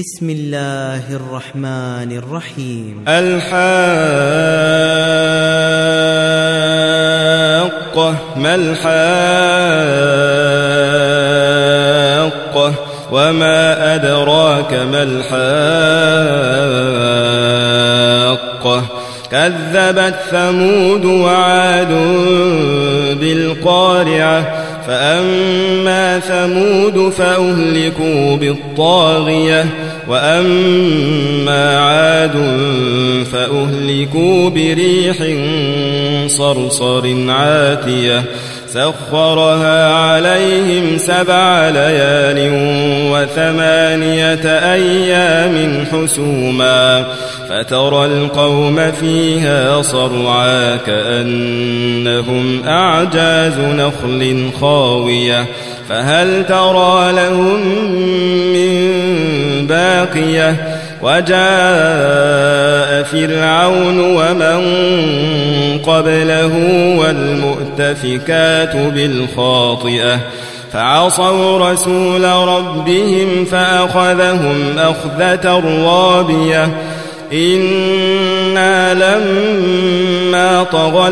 بسم الله الرحمن الرحيم. الحاقة ما الحاقة وما أدراك ما الحاقة كذبت ثمود وعاد بالقارعة فأما ثمود فأهلكوا بالطاغية وأما عاد فأهلكوا بريح صرصر عاتية سخرها عليهم 7 ليال و8 أيام حسوما فترى القوم فيها صرعا كأنهم أعجاز نخل خاوية فهل ترى لهم من باقية وجاء فرعون ومن قبله والمؤتفكات بالخاطئة فعصوا رسول ربهم فأخذهم أخذة رابية إنا لما طغى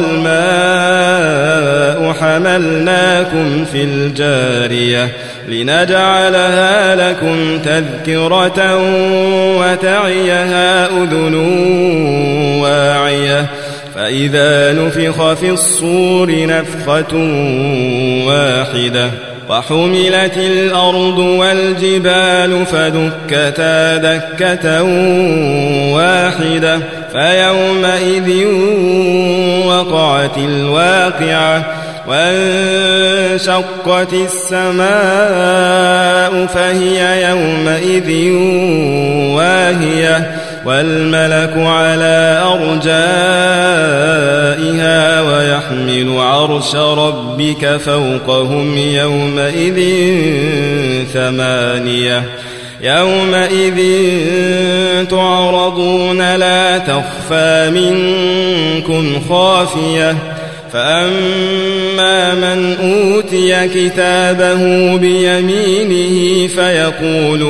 الماء حملناكم في الجارية لنجعلها لكم تذكرة وتعيها أذن واعية فإذا نفخ في الصور نفخة واحدة وحملت الأرض والجبال فدكتا دكة واحدة فيومئذ وقعت الواقعة وانشقت السماء فهي يومئذ واهية والملك على أرجائها ويحمل عرش ربك فوقهم يومئذ 8 يومئذ تعرضون لا تخفى منكم خافية فأما من أوتي كتابه بيمينه فيقول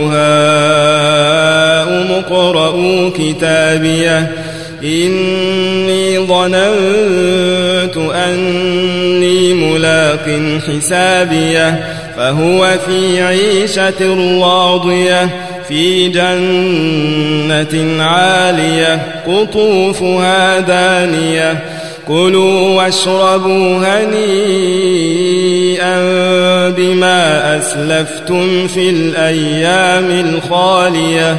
هاؤم اقرءوا كتابيه إني ظننت أني ملاق حسابيه فهو في عيشة راضية في جنة عالية قطوفها دانية كلوا واشربوا هنيئا بما أسلفتم في الأيام الخالية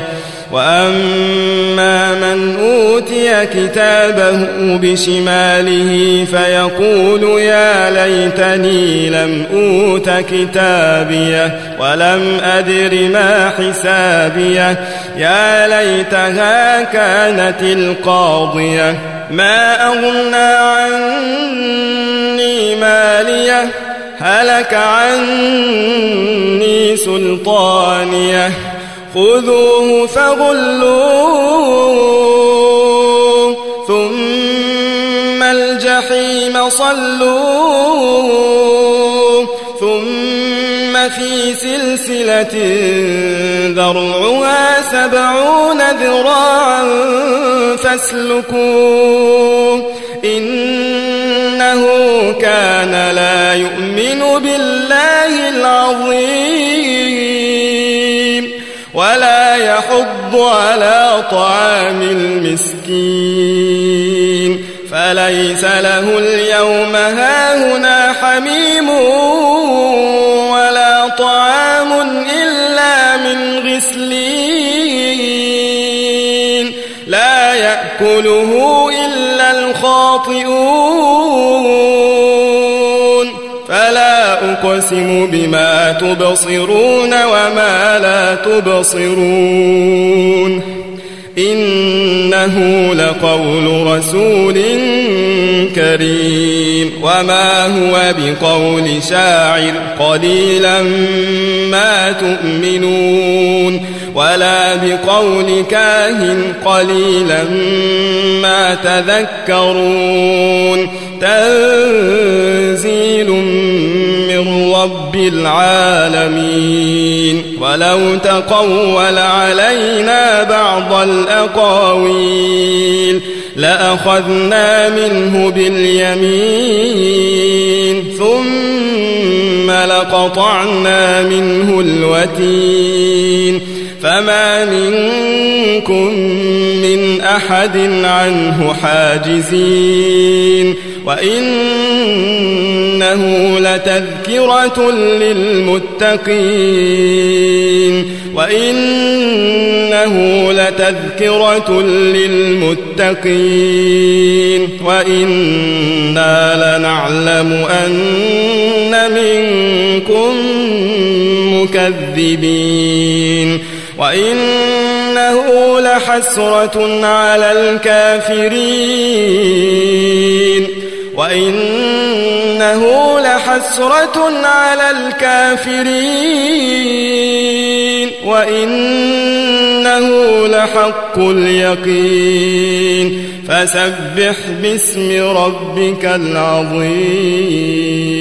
وأما من أوتي كتابه بشماله فيقول يا ليتني لم أوت كتابيه ولم أدر ما حسابيه يا ليتها كانت القاضية ما أغنى عني ماليه هلك عني سلطانيه خذوه فغلوه ثم الجحيم صلوه ثم في سلسلة ذرعها 70 ذراعا فاسلكوه إنه كان لا يؤمن بالله العظيم ولا يحض على طعام المسكين فليس له اليوم هاهنا حميم ولا طعام إلا من غسلين لا يأكله إلا الخاطئون فلا أقسم بما تبصرون وما لا تبصرون إنه لقول رسول كريم وما هو بقول شاعر قليلا ما تؤمنون ولا بقول كاهن قليلا ما تذكرون تنزيل من رب العالمين ولو تقول علينا بعض الأقاويل لأخذنا منه باليمين ثم لقطعنا منه الوتين فما منكم من أحد عنه حاجزين وإنه لتذكرة للمتقين وإنا لنعلم أن منكم مكذبين وإنه لحسرة على الكافرين وإنه لحق اليقين فسبح باسم ربك العظيم.